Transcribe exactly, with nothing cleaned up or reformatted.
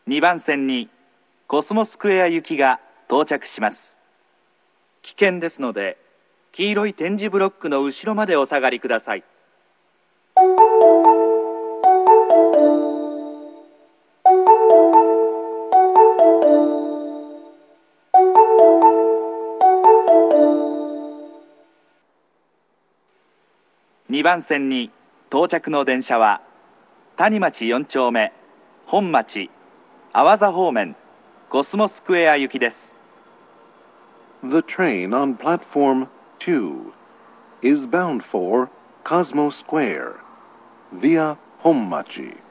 にばん線にコスモスクエア行きが到着します。危険ですので、黄色い点字ブロックの後ろまでお下がりください。にばん線に到着の電車は谷町よん丁目、本町、阿波座方面、コスモスクエア行きです。 The train on platform two is bound for Cosmo Square via Honmachi.